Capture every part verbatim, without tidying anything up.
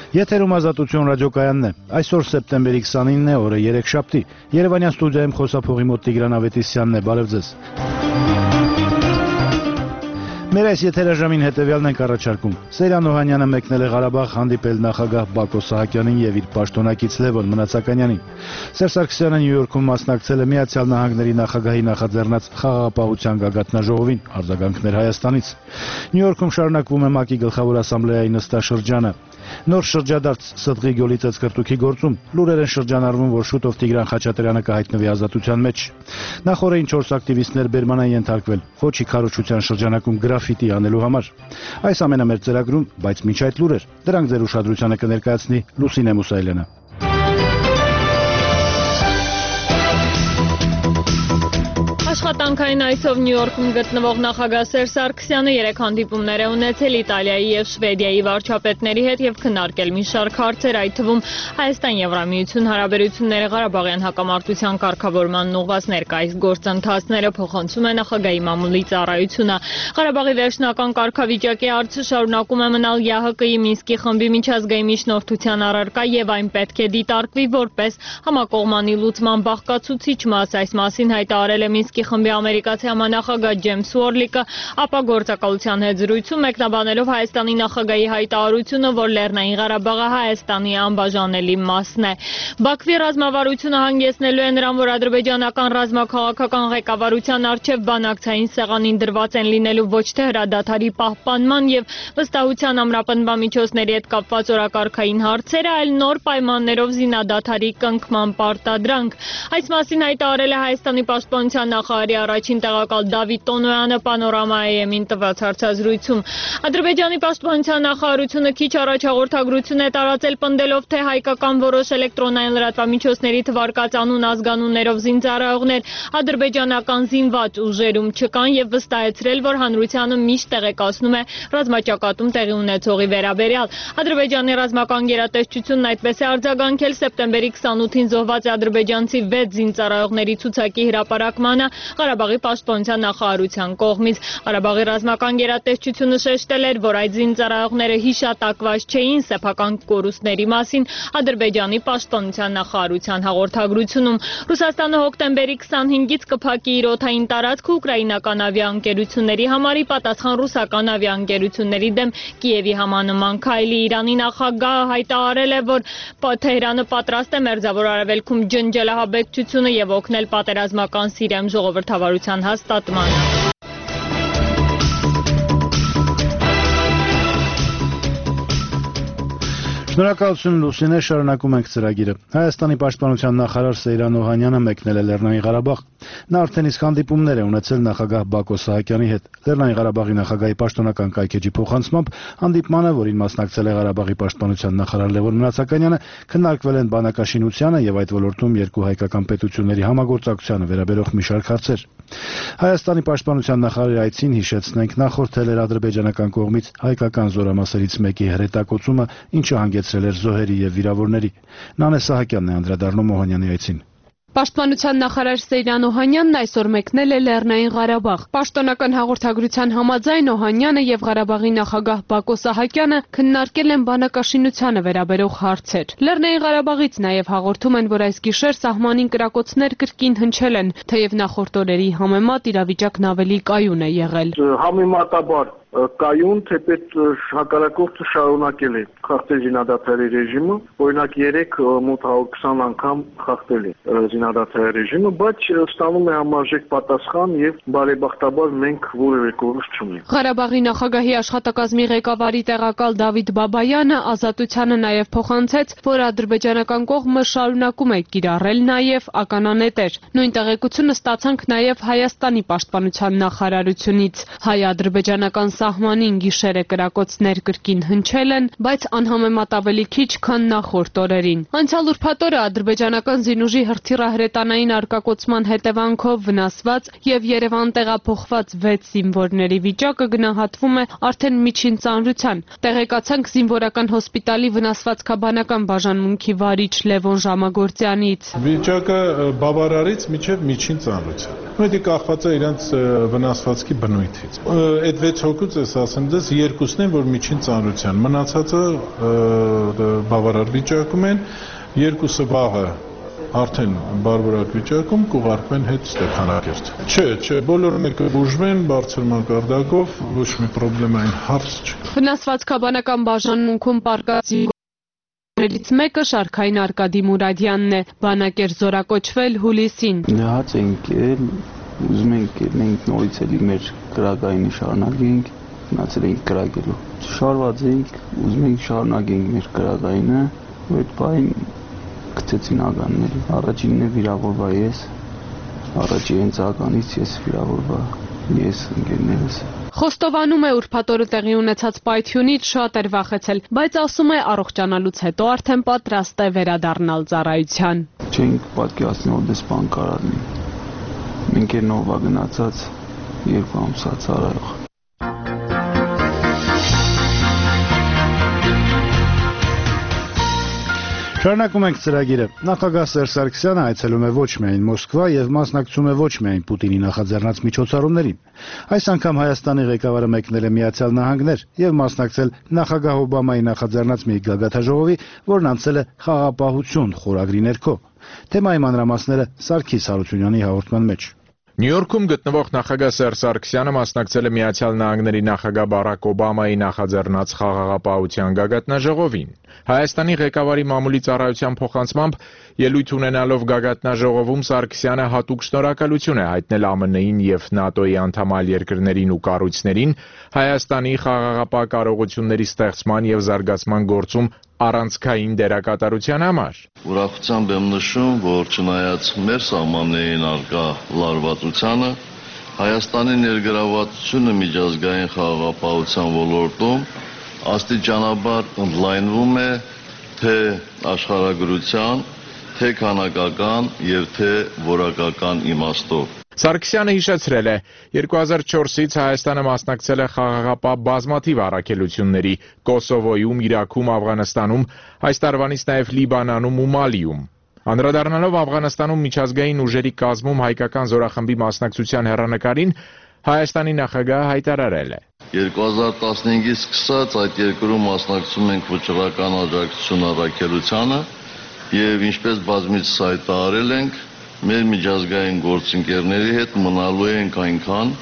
Եթերում Ազատություն ռադիոկայանն է։ Այսօր սեպտեմբերի քսանինն է, օրը երեքշաբթի։ Երևանյան ստուդիայում խոսափողի մոտ Տիգրան Ավետիսյանն է, բարև ձեզ։ Մեր այս եթերաժամին հետևյալն ենք առաջարկում։ Սեյրան Օհանյանը մեկնել է Ղարաբաղ հանդիպել նախագահ Բակո Սահակյանին եւ իր պաշտոնակից Լևոն Մնացականյանին։ Սերժ Սարգսյանը Նյու Յորքում մասնակցել է Միացյալ Նահանգների նախագահի նախաձեռնած խաղաղապահության գագաթնաժողովին, արձագանքներ Հայաստանից։ Նյու Յորքում շարունակվում է ՄԱԿ-ի գլխավոր ասամբլեայի նստաշրջանը։ Նոր շրջադարձ Սդղի գոլի ծածկրտուքի գործում լուրեր են շրջանառվում, որ շուտով Տիգրան Խաչատրյանը կհայտնվի ազատության մեջ։ Նախորդին չորս ակտիվիստներ բերման են ենթարկվել Ֆոչի քարոզչության շրջանակում գրաֆիտի անելու համար։ Այս ամենը մեր ծրագրում, բայց միջ այդ լուրեր, դրանք ձեր ուշադրությանը կներկայացնի Լուսինե Մուսայելյանը։ Աշխատանքային այսով Նյու Յորքում գտնվող նախագահ Սերժ Սարգսյանը երեք հանդիպումներ է ունեցել Իտալիայի եւ Շվեդիայի վարչապետների հետ եւ քննարկել մի շարք հարցեր, այդ թվում Հայաստան-Եվրամիություն հարաբերությունները, Ղարաբաղյան հակամարտության կարգավորմանն ուղղված ներկայիս գործընթացները, փոխանցում է նախագահի մամուլի ծառայությունը։ Ղարաբաղի վերջնական կարգավիճակի հարցը շարունակում է մնալ ԵԱՀԿ-ի Մինսկի խմբի միջազգային միջնորդության առարկա եւ այն պետք է դիտարկվի որպես համակողմանի լուծման բաղկացուցիչ մաս։ Այս մասին հայտարարել է Մինսկի խմբի ամերիկացի համանախագահ Ջեյմս Ուորլիկը, ապա գործակալության հետ զրույցում մեկնաբանելով Հայաստանի նախագահի հայտարարությունը, որ Լեռնային Ղարաբաղը Հայաստանի անբաժանելի մասն է։ Բաքվի ռազմավարությունը հանգեցնելու է նրան, որ ադրբեջանական ռազմաքաղաքական ղեկավարության առջև բանակցային սեղանին դրված են լինելու ոչ թե հրադադարի պահպանման եւ վստահության ամրապնդվածությունների հետ կապված օրակարգային հարցերը, այլ նոր պայմաններով զինադադարի կնքման պարտադրանք։ Այս մասին հայտարարել է Հայաստանի պաշտպանության նախարարի առաջին տեղակալ Դավիթ Տոնոյանը Պանորամա-Էեմին տված հարցազրույցում։ Ադրբեջանի պաշտպանության նախարարությունը քիչ առաջ հաղորդագրություն է տարածել, պնդելով, թե հայկական որոշ էլեկտրոնային լրատվամիջոցների թվարկած անուն ազգանուններով զինծառայողներ ադրբեջանական զինված ուժերում չկան եւ վստահեցրել, որ հանրությանը միշտ տեղեկացնում է ռազմաճակատում տեղի ունեցողի վերաբերյալ։ Ադրբեջանի ռազմական գերատեսչությունն այդպես է արձագանքել սեպտեմբերի քսանութին զոհված ադրբեջանցի վեց զինծառայողների ցուցակի հրապարակմանը Ղարաբաղի պաշտպանության նախարարության կողմից։ Ղարաբաղի ռազմական գերատեսչությունը շեշտել էր, որ այդ զինծառայողները հիշատակված չէին սեփական կորուստների մասին Ադրբեջանի պաշտպանության նախարարության հաղորդագրությունում։ Ռուսաստանը հոկտեմբերի քսանհինգից կփակի իր օդային տարածքը ուկրաինական ավիաընկերությունների համար, ի պատասխան ռուսական ավիաընկերությունների դեմ Կիևի համանման քայլի։ Իրանի նախագահը հայտարարել է, որ Թեհրանը պատրաստ է Մերձավոր Արևելքում ջնջել ահաբեկչությունը եւ օգնել պատերազմական Սիրիայում ժողովրդավարության հաստատմանը։ Շնորհակալություն Լուսինե, շարունակում ենք ծրագիրը։ Հայաստանի պաշտպանության նախարար Սեյրան Օհանյանը մեկնել է Լեռնային Ղարաբաղ։ Նա արդեն իսկ հանդիպումներ է ունեցել նախագահ Բակո Սահակյանի հետ։ Լեռնային Ղարաբաղի նախագահի պաշտոնական կայքէջի փոխանցմամբ հանդիպմանը, որին մասնակցել է Ղարաբաղի պաշտպանության նախարար Լևոն Մնացականյանը, քննարկվել են բանակաշինությանը եւ այդ ոլորտում երկու հայկական պետությունների համագործակցությանը վերաբերող մի շարք հարցեր։ Հայաստանի պաշտպանության նախարարի այցին, հիշեցնենք, նախորդել էր ադրբեջանական կողմից հայկական զորամասերից մեկի հրետակոծումը, ինչը հանգեցրել էր զոհերի եւ վիրավորների։ Նանե Սահակյանն է անդրադառնում Օհանյանի այցին։ Պաշտպանության նախարար Սեյրան Օհանյանն այսօր մեկնել է Լեռնային Ղարաբաղ։ Պաշտոնական հաղորդագրության համաձայն Օհանյանը եւ Ղարաբաղի նախագահ Բակո Սահակյանը քննարկել են բանակաշինությանը վերաբերող հարցեր։ Լեռնային Ղարաբաղից նաեւ հաղորդում են, որ այս գիշեր սահմանին կրակոցներ կրկին հնչել են, թեև նախորդ օրերի համեմատ իրավիճակն ավելի կայուն է եղել։ Համեմատաբար կայուն, թեպետ հակառակորդը շարունակել է խախտել զինադադարի ռեժիմը, օրինակ երեք մոտ հարյուր քսան անգամ խախտել է զինադադարի ռեժիմը, բայց ստանում է համարժեք պատասխան եւ բարեբախտաբար մենք որևէ կորուստ չունենք։ Ղարաբաղի նախագահի աշխատակազմի ղեկավարի տեղակալ Դավիթ Բաբայանը Ազատությանը նաեւ փոխանցեց, որ ադրբեջանական կողմը շարունակում է կիրառել նաեւ ականանետեր։ Նույն տեղեկությունը ստացանք նաեւ Հայաստանի պաշտպանության նախարարությունից։ Հայ-ադրբեջանական սահմանին գիշերը կրակոցներ կրկին հնչել են, բայց անհամեմատ ավելի քիչ, քան նախորդ օրերին։ Անցյալ ուրբաթ օրը ադրբեջանական զինուժի հրթիռահրետանային արկակոծման հետևանքով վնասված եւ Երևան տեղափոխված վեց զինվորների վիճակը գնահատվում է արդեն միջին ծանրության։ Տեղեկացանք զինվորական հոսպիտալի վնասվածքաբանական բաժանմունքի վարիչ Լևոն Ժամագործյանից։ Վիճակը բավարարից միջև միջին ծանրության։ Դա կախված է իրենց վնասվածքի բնույթից։ Այդ վեց հոգու լուծելուց ես ասեմ դες երկուսն են, որ միջին ծանրության, մնացածը բավարար վիճակում են, երկուսը վաղը արդեն բարբարակ վիճակում կուղարկվեն հետ Ստեփանակերտ։ Չէ, չէ, բոլորը մեկը բուժվեն բարձր մակարդակով, ոչ մի պրոբլեմային հարց չի։ Վնասվածքաբանական բաժանմունքում պարկած ից մեկը Շարքային Արկադի Մուրադյանն է, բանակ էր զորակոչվել հուլիսին։ Նահաց ենք ել, ուզում ենք մենք նորից էլի մեր կրակայինը շարունակենք, մնացել ենք կրակելու։ Շարված ենք, ուզում ենք շարունակենք մեր կրակայինը, ու այդ բային գցեցին ականներ, առաջինն է վիրավորվա ես, առաջի հենց ականից ես վիրավորվա, ես ընկերներս։ Խոստովանում է ուրբաթ օրը տեղի ունեցած պայթյունից շատ էր վախեցել, բայց ասում է առողջանալուց հետո արդեն պատրաստ է վերադառնալ ծառայության։ Չենք պատկերացնի, որ դες բան կարող լինի։ Մենք էր նովա գնացած երկու ամսա ծառայող։ Շարունակում ենք ծրագիրը։ Նախագահ Սերժ Սարգսյանը այցելում է ոչ միայն Մոսկվա եւ մասնակցում է ոչ միայն Պուտինի նախաձեռնած միջոցառումներին։ Այս անգամ Հայաստանի ղեկավարը մեկնել է Միացյալ Նահանգներ եւ մասնակցել նախագահ Օբամայի նախաձեռնած մի գագաթաժողովի, որն անցել է խաղապահություն խորագրի ներքո։ Թեմայի մանրամասները Սարգիս Հարությունյանի հաղորդման մեջ։ Նյու Յորքում գտնվող նախագահ Սերժ Սարգսյանը մասնակցել է Միացյալ Նահանգների նախագահ Բարակ Օբամայի նախաձեռնած խաղաղապահության գագաթնաժողովին։ Հայաստանի ղեկավարի մամուլի ծառայության փոխանցմամբ ելույթ ունենալով գագաթնաժողովում Սարգսյանը հատուկ շնորհակալություն է հայտնել ԱՄՆ-ին եւ ՆԱՏՕ-ի անդամ այլ երկրներին ու կառույցներին Հայաստանի խաղաղապահ կարողությունների ստեղծման եւ զարգացման գործում առանցքային դերակատարության համար։ Ուրախությամբ եմ նշում, որ չնայած մեր սահմաններին առկա լարվածությանը, Հայաստանի ներգրավվածությունը միջազգային խաղաղապահության ոլորտում աստիճանաբար ընդլայնվում է թե աշխարհագրության, թե քանակական եւ թե որակական իմաստով։ Սարգսյանը հիշեցրել է, երկու հազար չորսից Հայաստանը մասնակցել է խաղաղապահ բազմաթիվ առաքելությունների Կոսովոյում, Իրաքում, Աֆղանստանում, այս տարվանից նաև Լիբանանում ու Մալիում։ Անդրադառնալով Աֆղանստանում միջազգային ուժերի կազմում հայկական զորախմբի մասնակցության հեռանկարին, Հայաստանի նախագահը հայտարարել է. երկու հազար տասնհինգից սկսած այդ երկրում մասնակցում ենք վճռական աջակցություն առաքելությանը եւ ինչպես բազմիցս հայտարարել ենք, մեր միջազգային գործընկերների հետ մնալու ենք այնքան,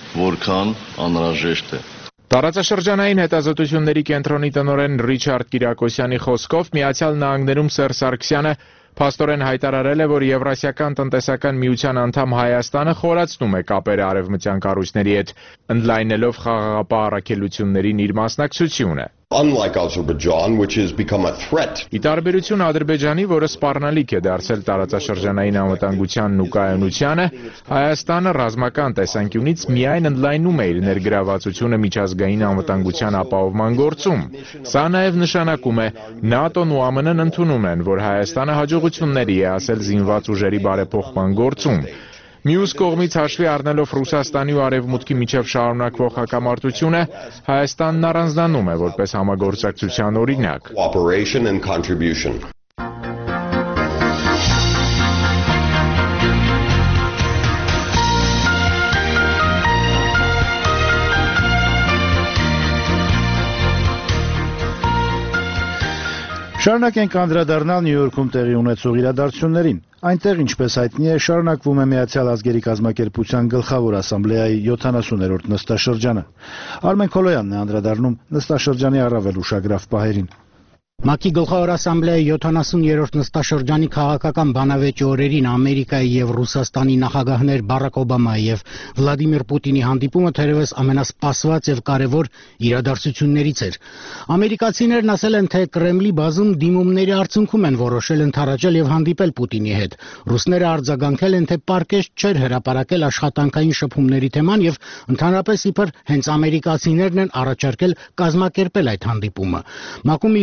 որքան անհրաժեշտ է։ Տարածաշրջանային հետազոտությունների կենտրոնի տնօրեն Ռիչարդ Կիրակոսյանի խոսքով Միացյալ Նահանգներում Սերժ Սարգսյանը փաստորեն հայտարարել է, որ Եվրասիական տնտեսական միության անդամ Հայաստանը խորացնում է կապերը արևմտյան կառույցների հետ, ընդլայնելով խաղաղապահ առաքելություններին իր մասնակցությունը։ Unlike Azerbaijan, which has become a threat. Ի տարբերություն Ադրբեջանի, որը սպառնալիք է դարձել տարածաշրջանային անվտանգությանն ու կայունությանը, Հայաստանը ռազմական տեսանկյունից միայն ընդլայնում է իր ներգրավվածությունը միջազգային անվտանգության ապահովման գործում։ Սա նաև նշանակում է, ՆԱՏՕ-ն ու ԱՄՆ-ն ընդունում են, որ Հայաստանը հաջողությունների է հասել զինված ուժերի բարեփոխման գործում։ Մյուս կողմից հաշվի առնելով Ռուսաստանի ու Արևմուտքի միջև շարունակվող հակամարտությունը, Հայաստանն առանձնանում է որպես համագործակցության օրինակ։ Cooperation and contribution. Շարունակենք անդրադառնալ Նյու Յորքում տեղի ունեցող իրադարձություններին։ Այնտեղ, ինչպես հայտնի է, շարունակվում է Միացյալ ազգերի կազմակերպության գլխավոր ասամբլեայի յոթանասուներորդ նստաշրջանը։ Արմեն Քոլոյանն է անդրադառնում նստաշրջանի առավել ուշագրավ պահերին։ ՄԱԿ-ի գլխավոր ասամբլեայի յոթանասուներորդ նստաշրջանի քաղաքական բանավեճի օրերին Ամերիկայի եւ Ռուսաստանի նախագահներ Բարակ Օբամայի եւ Վլադիմիր Պուտինի հանդիպումը թերևս ամենասպասված եւ կարեւոր իրադարձություններից էր։ Ամերիկացիներն ասել են, թե Կրեմլի բազում դիմումների արդյունքում են որոշել ընդառաջել եւ հանդիպել Պուտինի հետ։ Ռուսները արձագանքել են, թե պարկեշտ չէր հրապարակել աշխատանքային շփումների թեման եւ ընդհանրապես իբր հենց ամերիկացիներն են առաջարկել կազմակերպել այդ հանդիպումը։ ՄԱԿ-ում իր ելույթում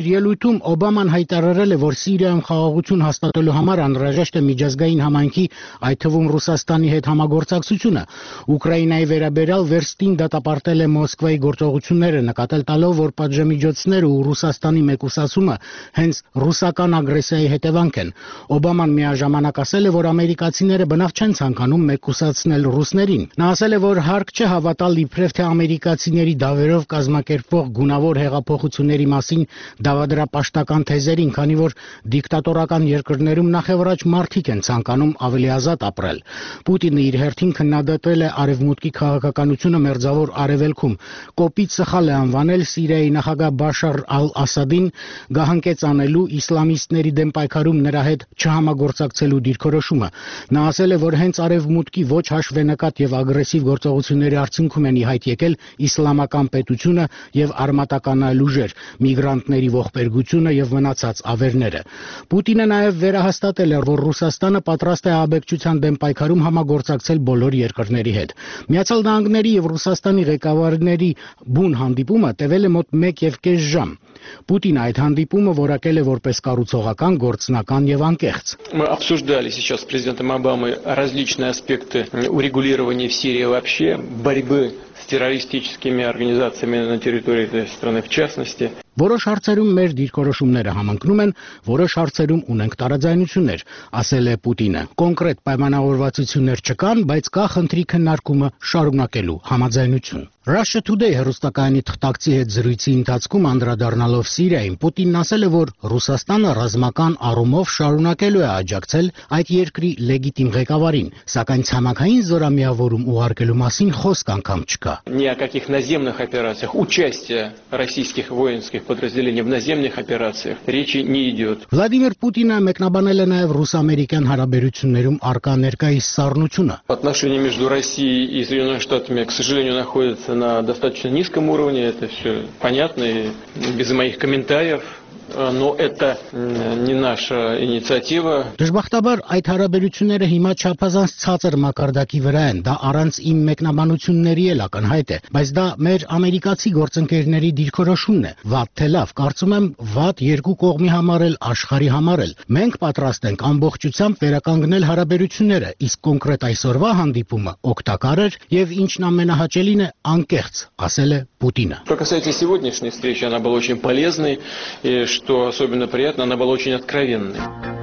Խոսակցությունում Օբաման հայտարարել է, որ Սիրիայում խաղաղություն հաստատելու համար անհրաժեշտ է միջազգային համայնքի, այդ թվում Ռուսաստանի հետ համագործակցությունը։ Ուկրաինայի վերաբերյալ վերստին դատապարտել է Մոսկվայի գործողությունները, նկատել տալով, որ պատժամիջոցները ու Ռուսաստանի մեկուսացումը հենց ռուսական ագրեսիայի հետևանք են։ Օբաման միաժամանակ ասել է, որ ամերիկացիները բնավ չեն ցանկանում մեկուսացնել ռուսներին։ Նա ասել է, որ հարկ չէ հավատալ իբրև թե ամերիկացիների դավերով կազմակերպվող գունավոր հեղափոխությունների մասին դավադրապաշտական թեզերին, քանի որ դիկտատորական երկրներում նախևառաջ մարդիկ են ցանկանում ավելի ազատ ապրել։ Պուտինը իր հերթին քննադատել է արևմուտքի քաղաքականությունը մերձավոր արևելքում, կոպիտ սխալ է անվանել Սիրիայի նախագահ Բաշար ալ-Ասադին գահանկեց անելու իսլամիստների դեմ պայքարում նրա հետ չհամագործակցելու դիրքորոշումը։ Նա ասել է, որ հենց արևմուտքի ոչ հաշվենկատ եւ ագրեսիվ գործողությունների արդյունքում են ի հայտ եկել իսլամական պետությունը եւ արմատականալ ուժեր, միգրանտների ողբերգությունը եւ մնացած ավերները։ Պուտինը նաեւ վերահաստատել է, որ Ռուսաստանը պատրաստ է աբեկչության դեմ պայքարում համագործակցել բոլոր երկրների հետ։ Միացյալ Նահանգների եւ Ռուսաստանի ղեկավարների բուն հանդիպումը տևել է մոտ մեկ եւ կես ժամ։ Պուտինը այդ հանդիպումը որակել է որպես կառուցողական, գործնական եւ անկեղծ։ Мы обсуждали сейчас с президентом Обамой различные аспекты урегулирования в Сирии вообще, борьбы с террористическими организациями на территории этой страны в частности. Որոշ հարցերում մեր դիրքորոշումները համընկնում են, որոշ հարցերում ունենք տարաձայնություններ, ասել է Պուտինը։ Կոնկրետ պայմանավորվածություններ չկան, բայց կա խնդրի քննարկումը շարունակելու համաձայնություն։ Russia Today հեռուստակայանի թղթակցի հետ զրույցի ընթացքում անդրադառնալով Սիրիային, Պուտինն ասել է, որ Ռուսաստանը ռազմական առումով շարունակելու է աջակցել այդ երկրի լեգիտիմ ղեկավարին, սակայն ցամաքային զորամիավորում ուղարկելու մասին խոսք անգամ չկա։ Ни о каких наземных операциях, участия российских воинских подразделений в наземных операциях речи не идет. Վլադիմիր Պուտինը մեկնաբանել է նաև ռուս-ամերիկյան հարաբերություններում առկա ներկայիս սառնությունը։ Отношения между Россией и Соединенными Штатами, к сожалению, находятся на достаточно низком уровне, это все понятно и без моих комментариев. Но это не наша инициатива. Դժբախտաբար այդ հարաբերությունները հիմա չափազանց ցածր մակարդակի վրա են, դա առանց իմ մեկնաբանությունների էլ ակնհայտ է, բայց դա մեր ամերիկացի գործընկերների դիրքորոշումն է։ Վատ թե լավ, կարծում եմ, վատ երկու կողմի համար էլ, աշխարհի համար էլ։ Մենք պատրաստ ենք ամբողջությամբ վերականգնել հարաբերությունները, իսկ կոնկրետ այսօրվա հանդիպումը օգտակար էր եւ ինչն ամենահաճելին է, անկեղծ, ասել է Պուտինը։ Что касается сегодняшней встречи, она была очень полезной, и что особенно приятно, она была очень откровенной.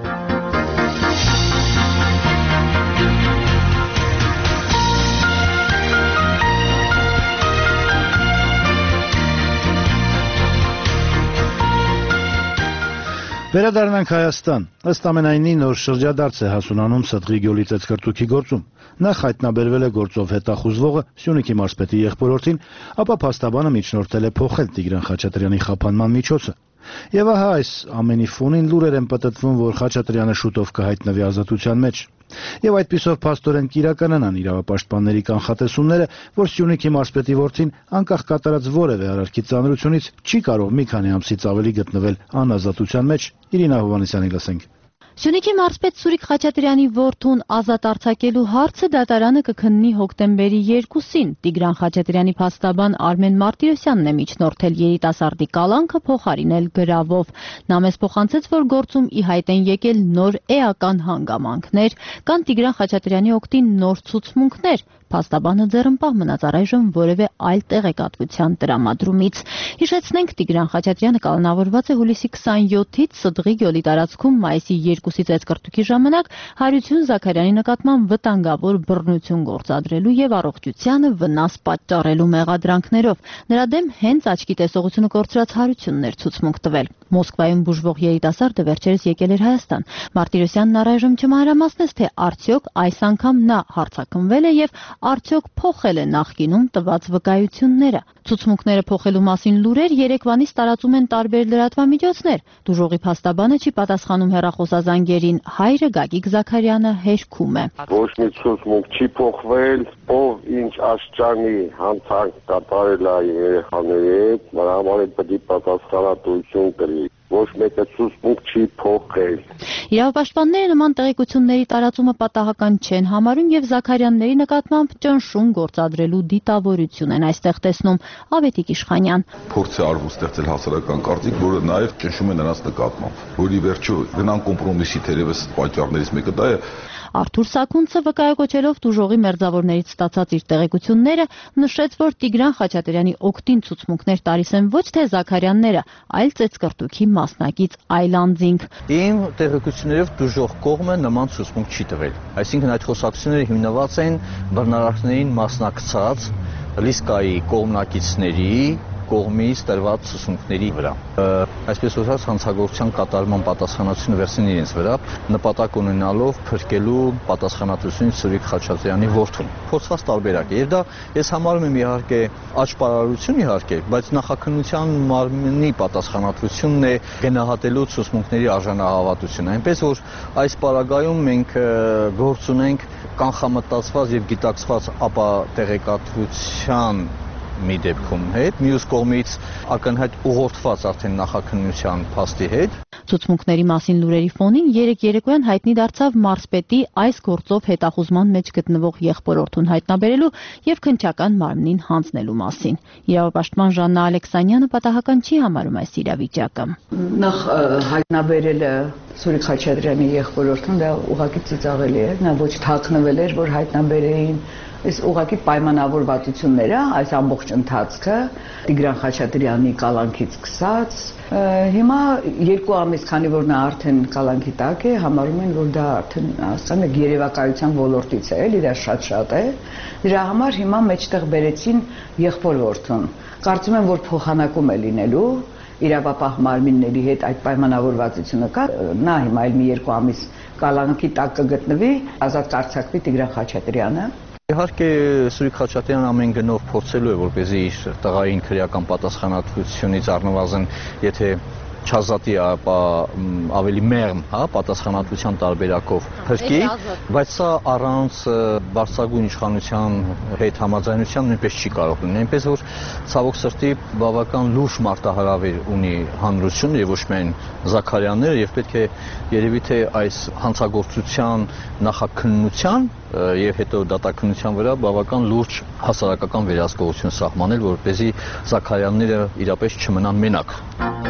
Վերադառնանք Հայաստան։ Ըստ ամենայնի նոր շրջադարձ է հասունանում Սդղի գյուղի ծեծկրտուքի գործում։ Նախ հայտնաբերվել է գործով հետախուզվողը Սյունիքի մարզպետի եղբորորդին, ապա փաստաբանը միջնորդել է փոխել Տիգրան Խաչատրյանի խափանման միջոցը։ Եվ ահա այս ամենի ֆոնին լուրեր են պատտվում, որ Խաչատրյանը շուտով կհայտնվի ազատության մեջ։ Եվ այդպիսով փաստորեն կիրականանան իրավապաշտպանների կանխատեսումները, որ Սյունիքի մարզպետի որդին անկախ կատարած որևէ արարքի ծանրությունից չի կարող մի քանի ամսից ավելի գտնվել անազատության մեջ։ Իրինա Հովհաննիսյանի լսենք։ Սյունիքի մարզպետ Սուրիկ Խաչատրյանի որդուն ազատ արձակելու հարցը դատարանը կքննի հոկտեմբերի երկուսին։ Տիգրան Խաչատրյանի փաստաբան Արմեն Մարտիրոսյանն է միջնորդել երիտասարդի կալանքը փոխարինել գրավով։ Նա մեզ փոխանցեց, որ գործում ի հայտ են եկել նոր էական հանգամանքներ, կան Տիգրան Խաչատրյանի օգտին նոր ցուցմունքներ։ Փաստաբանը ձեռնպահ մնաց առայժմ որևէ այլ տեղեկատվության տրամադրումից։ Հիշեցնենք, Տիգրան Խաչատրյանը կալանավորված է հուլիսի քսանյոթից Սդղի գյուղի տարածքում մայիսի երկուսի ծեծկրտուքի ժամանակ Հարություն Զաքարյանի նկատմամբ վտանգավոր բռնություն գործադրելու եւ առողջությանը վնաս պատճառելու մեղադրանքներով։ Նրա դեմ հենց աչքի տեսողությունը կորցրած Հարությունն էր ցուցմունք տվել։ Մոսկվայում բուժվող երիտասարդը վերջերս եկել էր Հայաստան։ Մարտիրոսյանն առայժմ չմանրամասնեց, թե արդյոք այս անգամ նա հարձակվել է եւ արդյոք փոխել է նախկինում տված վկայությունները։ Ցուցմունքները փոխելու մասին լուրեր երեկվանից տարածում են տարբեր լրատվամիջոցներ։ Դուժողի փաստաբանը չի պատասխանում հեռախոսազանգերին, հայրը Գագիկ Զաքարյանը հերքում է։ Ոչ մի ցուցմունք չի փոխվել, ով ինչ աշճանի հանցանք կատարել է երեխաների հետ, նրա համար պետք է պատասխանատվություն կրի։ ոչ մեկը ցուցմունք չի փոխել։ Իրավապաշտպանները նման տեղեկությունների տարածումը պատահական չեն համարում եւ Զաքարյանների նկատմամբ ճնշում գործադրելու դիտավորություն են այստեղ տեսնում Ավետիք Իշխանյան։ Փորձ է արվում ստեղծել հասարակական կարծիք, որը նաեւ ճնշում է նրանց նկատմամբ, որի վերջո գնան կոմպրոմիսի, թերևս պատճառներից մեկը դա է։ Արթուր Սաքունցը վկայակոչելով տուժողի մերձավորներից ստացած իր տեղեկությունները նշեց, որ Տիգրան Խաչատրյանի օգտին ցուցմունքներ տալիս են ոչ թե Զաքարյանները, այլ ծեծկռտուքի մասնակից այլ անձինք։ Իմ տեղեկություններով տուժող կողմը նման ցուցմունք չի տվել։ Այսինքն այդ խոսակցությունները հիմնված են բռնարարքներին մասնակցած Լիսկայի կողմնակիցների կողմից տրված ցուցմունքների վրա։ Այսպես ասած, հանցագործության կատարման պատասխանատվությունը վերցին իրենց վրա, նպատակ ունենալով փրկելու պատասխանատվությունից Սուրիկ Խաչատրյանի որդուն։ Փորձված տարբերակ է, եւ դա ես համարում եմ իհարկե աճպարարություն իհարկե, բայց նախաքննության մարմնի պատասխանատվությունն է գնահատելու ցուցմունքների արժանահավատությունը։ Այնպես որ այս պարագայում մենք գործ ունենք կանխամտածված եւ գիտակցված ապա տեղեկատվության մի դեպքում հետ, մյուս կողմից ակնհայտ ուղղորդված արդեն նախաքննության փաստի հետ։ Ցուցմունքների մասին լուրերի ֆոնին երեկ երեկոյան հայտնի դարձավ մարզպետի այս գործով հետախուզման մեջ գտնվող եղբորորդուն հայտնաբերելու եւ քննչական մարմնին հանձնելու մասին։ Իրավապաշտպան Ժաննա Ալեքսանյանը պատահական չի համարում այս իրավիճակը։ Նախ հայտնաբերելը Սուրիկ Խաչատրյանի եղբորորդուն դա ուղղակի ծիծաղելի է, նա ոչ թաքնվել էր, որ հայտնաբերեին այս ուղղակի պայմանավորվածությունները, այս ամբողջ ընթացքը Տիգրան Խաչատրյանի կալանքից սկսած, հիմա երկու ամիս, քանի որ նա արդեն կալանքի տակ է, համարում են, որ դա արդեն ասեմ եք երևակայության ոլորտից է, էլի դա շատ-շատ է։ Դրա համար հիմա մեջտեղ բերեցին եղբորորդուն։ Կարծում եմ, որ փոխանակում է լինելու իրավապահ մարմինների հետ այդ պայմանավորվածությունը կա, նա հիմա այլ մի երկու ամիս կալանքի տակ կգտնվի, ազատ կարձակվի Տիգրան Խաչատրյանը։ Իհարկե Սուրիկ Խաչատրյանն ամեն գնով փորձելու է, որպեսզի իր տղային քրեական պատասխանատվությունից առնվազն, եթե չազատի, ապա ավելի մեղմ, հա, պատասխանատվության տարբերակով փրկի, բայց սա առանց բարձրագույն իշխանության հետ համաձայնության նույնպես չի կարող լինել։ Այնպես որ ցավոք սրտի բավական լուրջ մարտահրավեր ունի հանրությունը եւ ոչ միայն Զաքարյանները եւ պետք է երևի թե այս հանցագործության նախաքննության եւ հետո դատաքննության վրա բավական լուրջ հասարակական վերահսկողություն սահմանել, որպեսզի Զաքարյանները իրապես չմնան մենակ։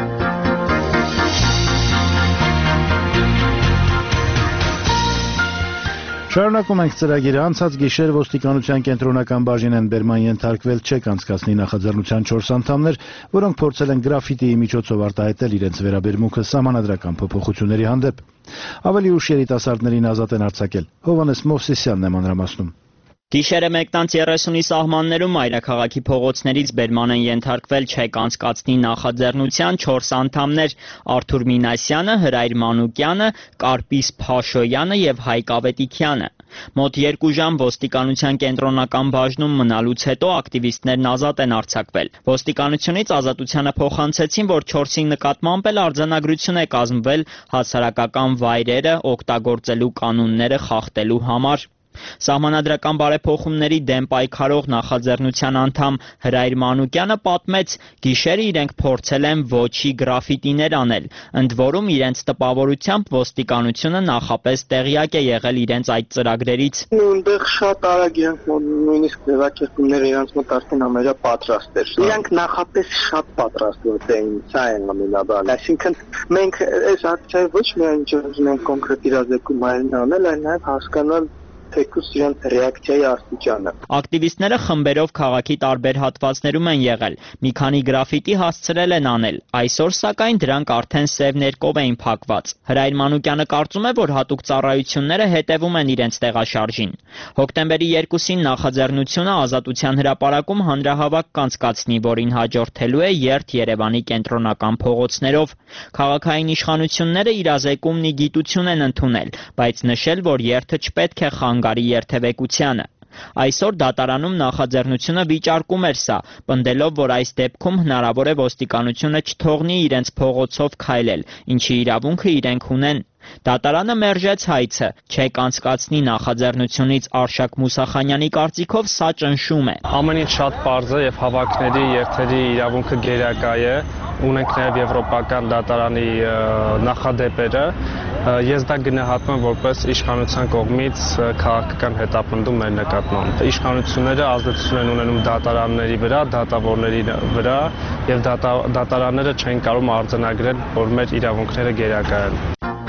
Շարունակում ենք ծրագիրը, անցած գիշեր ոստիկանության կենտրոնական բաժին են բերման ենթարկվել չեք անցկացնի նախաձեռնության չորս անդամներ, որոնք փորձել են գրաֆիտիի միջոցով արտահայտել իրենց վերաբերմունքը սահմանադրական փոփոխությունների հանդեպ։ Ավելի ուշ երիտասարդներին ազատ են արձակել։ Հովհաննես Մովսիսյանն է մանրամասնում։ Գիշերը մեկտանց երեսունի սահմաններում մայրաքաղաքի փողոցներից բերման են ենթարկվել չեք անցկացնի նախաձեռնության չորս անդամներ՝ Արթուր Մինասյանը, Հրայր Մանուկյանը, Կարպիս Փաշոյանը եւ Հայկ Ավետիքյանը։ Մոտ երկու ժամ ոստիկանության կենտրոնական բաժնում մնալուց հետո ակտիվիստներն ազատ են արձակվել։ Ոստիկանությունից ազատությանը փոխանցեցին, որ չորսի նկատմամբ էլ արձանագրություն է կազմվել հասարակական վայրերը օգտագործելու կանոնները խախտելու համար։ Սահմանադրական բարեփոխումների դեմ պայքարող նախաձեռնության անդամ Հրայր Մանուկյանը պատմեց, գիշերը իրենք փորձել են ոչի գրաֆիտիներ անել, ընդ որում իրենց տպավորությամբ ոստիկանությունը նախապես տեղյակ է եղել իրենց այդ ծրագրերից։ Նույնտեղ շատ արագ իրենք նույնիսկ ձևակերպումները իրենց մոտ արդեն ամեջա պատրաստ էր։ Իրենք նախապես շատ պատրաստված էին, սա են ամենաբանը։ Այսինքն մենք այս ակցիայի ոչ միայն ուզում ենք կոնկրետ իրազեկում անել, այլ նաև հասկանալ թեկուզ իրենց ռեակցիայի աստիճանը։ Ակտիվիստները խմբերով քաղաքի տարբեր հատվածներում են եղել, մի քանի գրաֆիտի հասցրել են անել, այսօր սակայն դրանք արդեն սև ներկով էին փակված։ Հրայր Մանուկյանը կարծում է, որ հատուկ ծառայությունները հետևում են իրենց տեղաշարժին։ Հոկտեմբերի երկուսին նախաձեռնությունը Ազատության հրապարակում հանրահավաք կանցկացնի, որին հաջորդելու է երթ Երևանի կենտրոնական փողոցներով։ Քաղաքային իշխանությունները իրազեկումն ի գիտություն են ընդունել, բայց նշել, որ երթը չպետք է խանգարի երթևեկությանը։ Այսօր դատարանում նախաձեռնությունը վիճարկում էր սա, պնդելով, որ այս դեպքում հնարավոր է ոստիկանությունը չթողնի իրենց փողոցով քայլել, ինչի իրավունքը իրենք ունեն։ Դատարանը մերժեց հայցը, չեք անցկացնի նախաձեռնությունից Արշակ Մուսախանյանի կարծիքով սա ճնշում է։ Ամեն ինչ շատ պարզ է եւ հավաքների երթերի իրավունքը գերակա է, ունենք նաև եվրոպական դատարանի նախադեպերը, ես դա գնահատում եմ որպես իշխանության կողմից քաղաքական հետապնդում մեր նկատմամբ։ Իշխանությունները ազդեցություն են ունենում դատարանների վրա, դատավորների վրա եւ դատարանները չեն կարող արձանագրել, որ մեր իրավունքները գերակա են։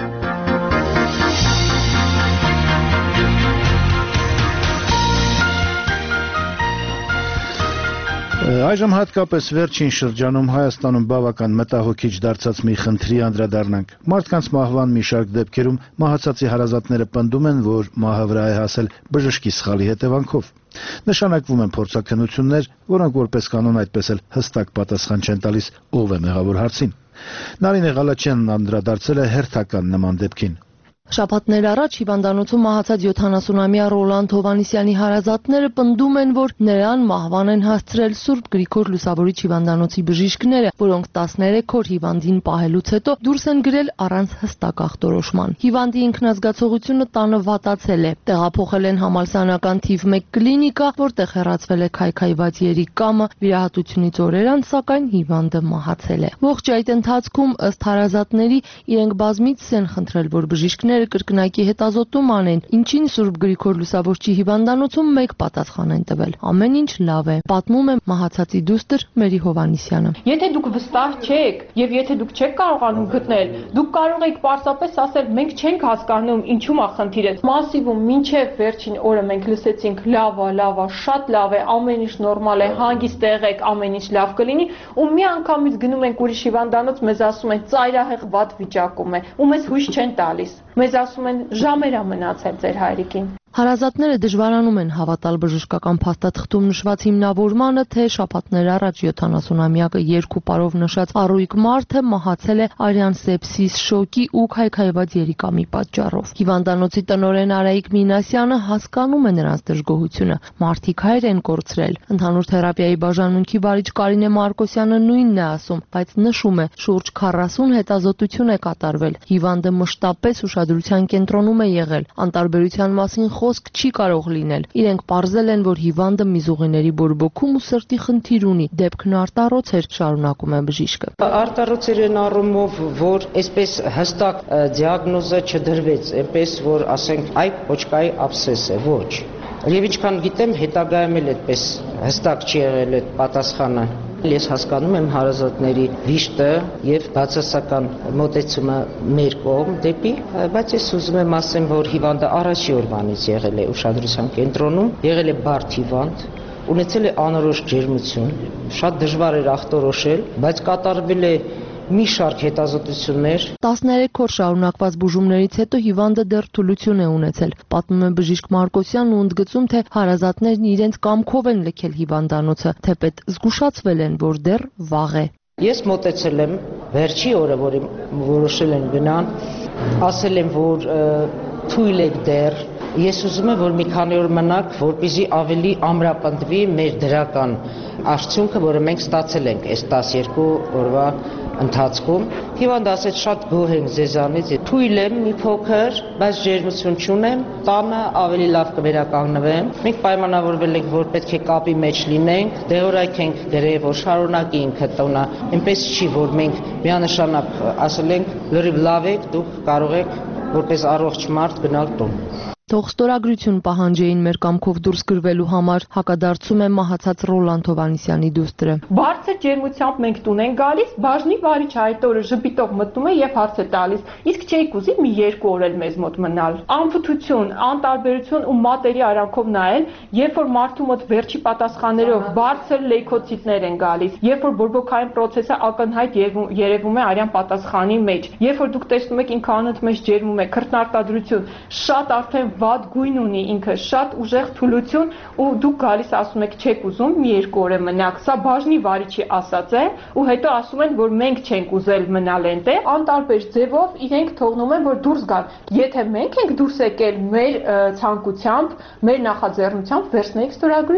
Այժմ հատկապես վերջին շրջանում Հայաստանում բավական մտահոգիչ դարձած մի խնդրի անդրադառնանք։ Մարդկանց մահվան մի շարք դեպքերում մահացածի հարազատները պնդում են, որ մահը վրա է հասել բժշկի սխալի հետևանքով։ Նշանակվում են փորձաքննություններ, որոնք որպես կանոն այդպես էլ հստակ պատասխան չեն տալիս ով է մեղավոր հարցին։ Նարինե Ղալաչյանն անդրադարձել է հերթական նման դեպքին։ Շաբաթներ առաջ հիվանդանոցում մահացած յոթանասունամյա Ռոլանդ Հովհաննիսյանի հարազատները պնդում են, որ նրան մահվան են հասցրել Սուրբ Գրիգոր Լուսավորիչ հիվանդանոցի բժիշկները, որոնք տասներեք օր հիվանդին պահելուց հետո դուրս են գրել առանց հստակ ախտորոշման։ Հիվանդի ինքնազգացողությունը տանը վատացել է։ Տեղափոխել են համալսարանական թիվ մեկ կլինիկա, որտեղ հեռացվել է քայքայված երիկամը, վիրահատությունից օրեր անց, սակայն հիվանդը մահացել է։ Ողջ այդ ընթացքում, ըստ հարազատների, իրենք բազմիցս են խնդրել, որ բժիշկները կրկնակի հետազոտում անեն, ինչին Սուրբ Գրիգոր Լուսավորչի հիվանդանոցում մեկ պատասխան են տվել։ Ամեն ինչ լավ է, պատմում է մահացածի դուստր Մերի Հովհաննիսյանը։ Եթե դուք վստահ չեք եւ եթե դուք չեք կարողանում գտնել, դուք կարող եք պարզապես ասել մենք չենք հասկանում ինչու՞մ է խնդիրը։ Մասիվում մինչեւ վերջին օրը մենք լսեցինք լավ է, լավ է, շատ լավ է, ամեն ինչ նորմալ է, հանգիստ եղեք, ամեն ինչ լավ կլինի, ու մի անգամից գնում ենք ուրիշ հիվանդանոց, մեզ ասում են ծայրահեղ վատ վիճակում է, ու մեզ հույս չեն տալիս։ Մեզ ասում են ժամերա մնացել ձեր հայրիկին։ Հարազատները դժվարանում են հավատալ բժշկական փաստաթղթում նշված հիմնավորմանը, թե շաբաթներ առաջ յոթանասունամյակը երկու պարով նշած առույգ մարդը մահացել է արյան սեպսիս, շոկի ու քայքայված երիկամի պատճառով։ Հիվանդանոցի տնօրեն Արայիկ Մինասյանը հասկանում է նրանց դժգոհությունը։ Մարդիկ հայր են կորցրել։ Ընդհանուր թերապիայի բաժանմունքի վարիչ Կարինե Մարկոսյանը նույնն է ասում, բայց նշում է, շուրջ քառասուն հետազոտություն է կատարվել։ Հիվանդը մշտապես ուշադրության կենտրոնում է եղել։ Անտարբերության մասին խոսք չի կարող լինել։ Իրենք պարզել են, որ հիվանդը միզուղիների բորբոքում ու սրտի խնդիր ունի։ Դեպքն արտառոց էր, շարունակում է բժիշկը։ Արտառոց էր այն առումով, որ այսպես հստակ դիագնոզը չդրվեց, այնպես որ ասենք այ պոչկայի աբսես է, ոչ։ Եվ ինչքան գիտեմ, հետագայում էլ այդպես հստակ չի եղել այդ պատասխանը։ Ես հասկանում եմ հարազատների վիշտը եւ բացասական մոտեցումը մեր կողմ դեպի, բայց ես ուզում եմ ասեմ, որ հիվանդը առաջի օրվանից եղել է ուշադրության կենտրոնում, եղել է բարդ հիվանդ, ունեցել է անորոշ ջերմություն, շատ դժվար էր ախտորոշել, բայց կատարվել է մի շարք հետազոտություններ։ տասներեք օր շարունակված բուժումներից հետո հիվանդը դեռ թուլություն է ունեցել, պատմում է բժիշկ Մարկոսյանն ու ընդգծում, թե հարազատներն իրենց կամքով են լքել հիվանդանոցը, թեպետ զգուշացվել են, որ դեռ վաղ է։ Ես մոտեցել եմ վերջի օրը, որի որոշել են գնան, ասել եմ, որ թույլ եք դեռ, ես ուզում եմ, որ մի քանի օր մնաք, որպեսզի ավելի ամրապնդվի մեր դրական արդյունքը, որը մենք ստացել ենք այս տասներկու օրվա ընթացքում։ Հիվանդը ասեց շատ գոհ ենք ձեզանից, թույլ եմ մի փոքր, բայց ջերմություն չունեմ, տանը ավելի լավ կվերականգնվեմ։ Մենք պայմանավորվել ենք, որ պետք է կապի մեջ լինենք, դեղորայք ենք գրել, որ շարունակի ինքը տոնը, այնպես չի, որ մենք միանշանակ ասել ենք, լրիվ լավ եք, դուք կարող եք որպես առողջ մարդ գնալ տուն։ Թող ստորագրություն պահանջեին մեր կամքով դուրս գրվելու համար, հակադարձում է մահացած Ռոլանդ Հովհաննիսյանի դուստրը։ Բարձր ջերմությամբ մենք տուն ենք գալիս, բաժնի վարիչը այդ օրը ժպիտով մտնում է եւ հարց է տալիս, իսկ չէիք ուզի մի երկու օր էլ մեզ մոտ մնալ։ Անվտություն, անտարբերություն ու մատերի արանքով նայել, երբ որ մարդու մոտ վերջի պատասխաններով բարձր լեյքոցիտներ են գալիս, երբ որ բորբոքային process-ը ակնհայտ երևում է արյան պատասխանի մեջ, երբ որ դուք տեսնում եք ինքը անընդհատ մեջ ջերմում է, քրտնարտադրություն, շատ արդեն վատ գույն ունի ինքը, շատ ուժեղ թուլություն ու դուք գալիս ասում եք չեք ուզում մի երկու օր մնաք, սա բաժնի վարիչի ասած է ու հետո ասում են, որ մենք չենք ուզել մնալ այնտեղ, անտարբեր ձևով իրենք թողնում են, որ դուրս գան։ Եթե մենք ենք դուրս եկել մեր ցանկությամբ, մեր նախաձեռնությամբ, վերցնենք ստորագրություն։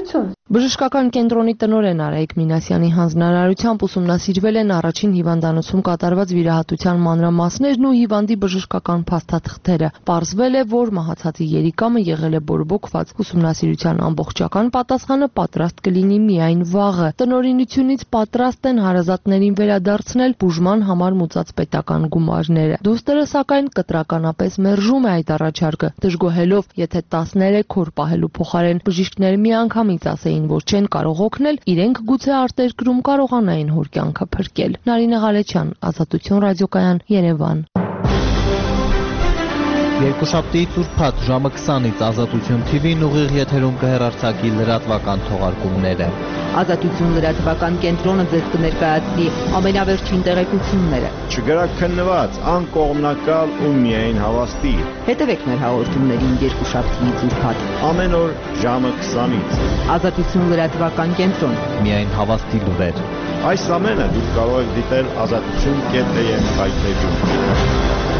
Բժշկական կենտրոնի տնօրեն Արայիկ Մինասյանի հանձնարարությամբ ուսումնասիրվել են առաջին հիվանդանոցում կատարված վիրահատության մանրամասներն ու հիվանդի բժշկական փաստաթղթերը։ Պարզվել է, որ մահացածի երիկամը եղել է բորբոքված։ Ուսումնասիրության ամբողջական պատասխանը պատրաստ կլինի միայն վաղը։ Տնօրինությունից պատրաստ են հարազատներին վերադարձնել բուժման համար մուծած պետական գումարները։ Դուստերը սակայն կտրականապես մերժում է այդ առաջարկը, դժգոհելով, եթե տասներեք օր պահելու փոխարեն բժիշկները միանգամից ասեին, որ չեն կարող օգնել, իրենք գուցե արտերկրում կարողանային հոր կյանքը փրկել։ Նարինե Ղալեչյան, Ազատություն ռադիոկայան, Երևան։ Երկուշաբթի ուրբաթ ժամը քսանից Ազատություն Թի Վին ուղիղ եթերում կհեռարձակի լրատվական թողարկումները։ Ազատություն լրատվական կենտրոնը ձեզ կներկայացնի ամենավերջին տեղեկությունները։ Չգրաքննված, անկողմնակալ ու միայն հավաստի։ Հետևեք մեր հաղորդումներին երկուշաբթիից ուրբաթ ամեն օր ժամը քսանից։ Ազատություն լրատվական կենտրոն։ Միայն հավաստի լուրեր։ Այս ամենը դուք կարող եք դիտել ազատություն կետ է եմ հայտնեջում։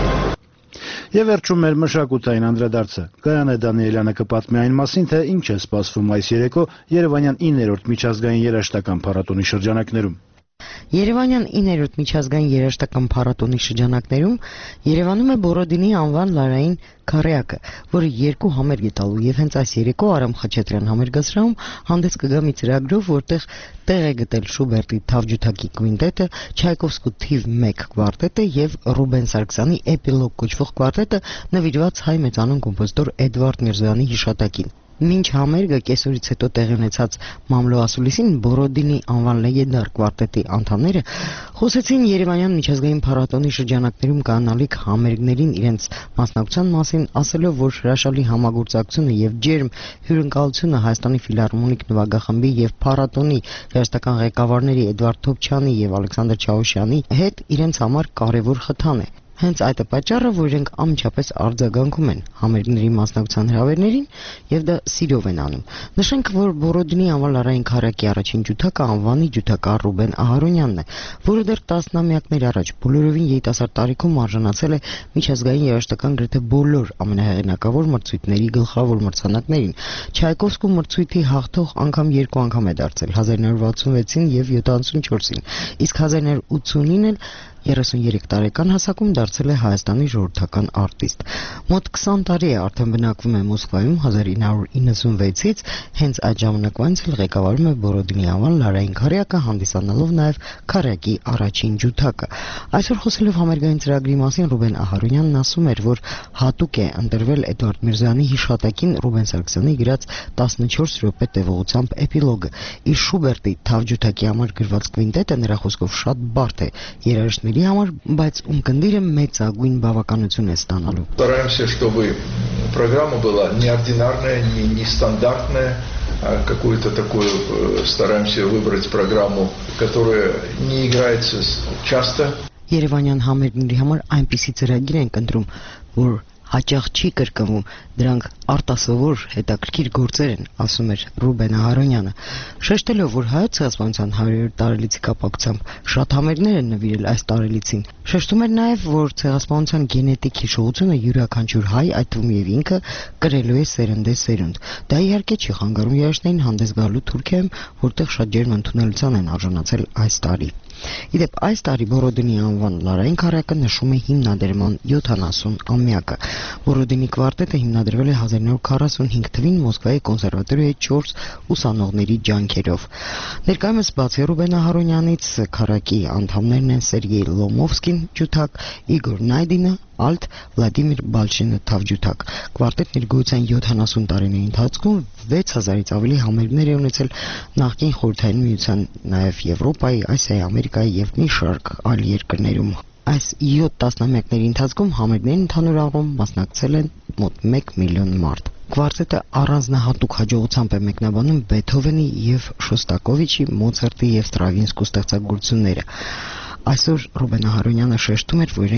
Եվ վերջում մեր մշակութային անդրադարձը։ Գայանե Դանիելյանը կպատմի այն մասին, թե ինչ է սպասվում այս երեկո Երևանյան իններորդ միջազգային երաժշտական փառատոնի շրջանակներում։ Երևանյան իններորդ միջազգային երաժշտական փառատոնի շրջանակներում Երևանում է Բորոդինի անվան լարային քարեակը, որը երկու համերգ է տալու եւ հենց այս երեկո Արամ Խաչատրյան համերգասրահում հանդես կգա մի ծրագրով, որտեղ տեղ է գտել Շուբերտի Թավջութակի կվինտետը, Չայկովսկու թիվ մեկ կվարտետը եւ Ռուբեն Սարգսյանի Էպիլոգ կոչվող կվարտետը նվիրված հայ մեծանուն կոմպոզիտոր Էդվարդ Միրզոյանի հիշատակին։ Մինչ համերգը կեսօրից հետո տեղի ունեցած մամլո ասուլիսին Բորոդինի անվան լեգենդար կվարտետի անդամները խոսեցին Երևանյան միջազգային փառատոնի շրջանակներում կանալիք համերգներին իրենց մասնակցության մասին, ասելով, որ հրաշալի համագործակցությունը եւ ջերմ հյուրընկալությունը Հայաստանի ֆիլհարմոնիկ նվագախմբի եւ փառատոնի երաժշտական ղեկավարների Էդվարդ Թոփչյանի եւ Ալեքսանդր Չաուշյանի հետ իրենց համար կարեւոր խթան է։ Հենց այդ է պատճառը, որ իրենք անմիջապես արձագանքում են համերգների մասնակցության հրավերներին եւ դա սիրով են անում։ Նշենք, որ Բորոդինի անվան լարային քարակի առաջին ջութակը անվանի ջութակար Ռուբեն Ահարոնյանն է, որը դեռ տասնամյակներ առաջ բոլորովին երիտասարդ տարիքում արժանացել է միջազգային երաժշտական գրեթե բոլոր ամենահեղինակավոր մրցույթների գլխավոր մրցանակներին։ Չայկովսկու մրցույթի հաղթող անգամ երկու անգամ է դարձել՝ հազար նոր վաթսունվեցին եւ յոթանասունչորսին, իսկ հազար նոր ութսունին էլ երեսուներեք տարեկան հասակում դարձել է Հայաստանի ժողովրդական արտիստ։ Մոտ քսան տարի է արդեն բնակվում է Մոսկվայում, հազար ինը հարյուր իննսունվեցից հենց այդ ժամանակվանից էլ ղեկավարում է Բորոդինի անվան լարային քարեակը, հանդիսանալով նաև քարեակի առաջին ջութակը։ Այսօր խոսելով համերգային ծրագրի մասին Ռուբեն Ահարոնյանն ասում էր, որ հատուկ է ընտրվել Էդվարդ Միրզոյանի հիշատակին Ռուբեն Սարգսյանի գրած տասնչորս րոպե տևողությամբ Էպիլոգը։ Իր Շուբերտի Թավջութակի համար գրված կվինտետը նրա խոսքով շատ բարդ է երաժիշտների համար, բայց ունկնդիրը մեծագույն բավականություն է ստանալու։ Стараемся, чтобы программа была неординарная, не нестандартная, а какую-то такую стараемся выбрать программу, которая не играется часто. Երևանյան համերգների համար այնպիսի ծրագիր ենք ընտրում, որ հաճախ չի կրկնվում, դրանք արտասովոր հետաքրքիր գործեր են, ասում էր Ռուբեն Ահարոնյանը, շեշտելով, որ հայոց ցեղասպանության հարյուր տարելիցի կապակցությամբ շատ համերգներ են նվիրել այս տարելիցին։ Շեշտում էր նաև, որ ցեղասպանության գենետիկ հիշողությունը յուրաքանչյուր հայ, այդ թվում եւ ինքը, կրելու է սերնդե սերունդ։ Դա իհարկե չի խանգարում երաժշտներին հանդես գալու Թուրքիայում, որտեղ շատ ջերմ ընդունելության են արժանացել այս տարի։ Իդեպ այս տարի Բորոդինի անվան լարային քարեակը նշում է հիմնադրման յոթանասուն-ամյակը։ Բորոդինի կվարտետը հիմնադրվել է հազար նոր քառասունհինգ թվականին Մոսկվայի կոնսերվատորիայի չորս ուսանողների ջանքերով։ Ներկայումս բացի Ռուբեն Ահարոնյանից քարեակի անդամներն են Սերգեյ Լոմովսկին ջութակ, Իգոր Նայդինը ալտ, Վլադիմիր Բալշինը թավջութակ։ Կվարտետն իր գոյության յոթանասուն տարիների ընթացքում վեց հազարից ավելի համերգներ է ունեցել նախկին Խորհրդային Միության, նաև Եվրոպայի, Ասիայի, Ամերիկայի եւ մի շարք այլ երկրներում։ Այս յոթ տասնամյակների ընթացքում համերգներին ընդհանուր առում մասնակցել են մոտ մեկ միլիոն մարդ։ Կվարտետը առանձնահատուկ հաջողությամբ է մեկնաբանում Բեթհովենի եւ Շոստակովիչի, Մոցարտի եւ Ստրավինսկու ստեղծագործությունները։ Այսօր Ռուբեն Ահարոնյանը շեշտում էր, որ իրենք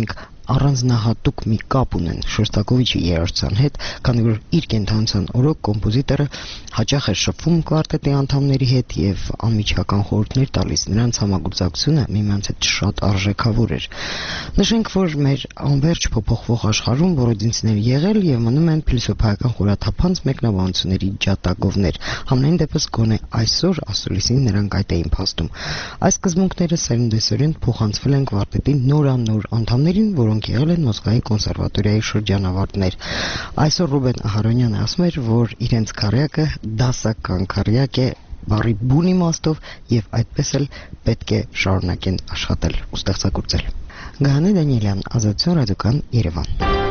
առանձնահատուկ մի կապ ունեն Շոստակովիչի երաժշտության հետ, քանի որ իր կենթանության օրոք կոմպոզիտորը հաճախ է շփվում կվարտետի անդամների հետ եւ անմիջական խորհուրդներ տալիս։ Նրանց համագործակցությունը միմյանց հետ շատ արժեքավոր էր։ Նշենք, որ մեր անverջ փոփոխվող աշխարհում բորոդինցիներ եղել եւ մնում են փիլիսոփայական խորաթափանց մեկնաբանությունների ջատագովներ։ Համենայն դեպս գոնե այսօր ասուլիսին նրանք այդ էին փաստում։ Այս սկզբունքները սերնդեսերend փոխանցվել են կվարտետի նորանոր անդամներին, որոնք եղել են Մոսկվայի կոնսերվատորիայի շրջանավարտներ։ Այսօր Ռուբեն Ահարոնյանը ասում էր, որ իրենց քարյակը դասական քարյակ է բառի բուն իմաստով եւ այդպես էլ պետք է շարունակեն աշխատել ու ստեղծագործել։ Գահանե Դանիելյան, Ազատություն ռադիոկան, Երևան։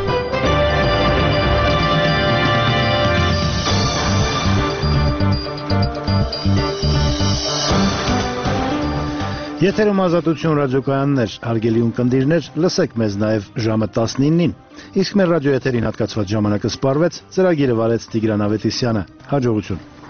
Եթերում Ազատություն ռադիոկայաններ, հարգելի ունկնդիրներ, լսեք մեզ նաև ժամը տասնինին։ Իսկ մեր ռադիոեթերին հատկացված ժամանակը սպառվեց, ծրագիրը վարեց Տիգրան Ավետիսյանը։ Հաջողություն։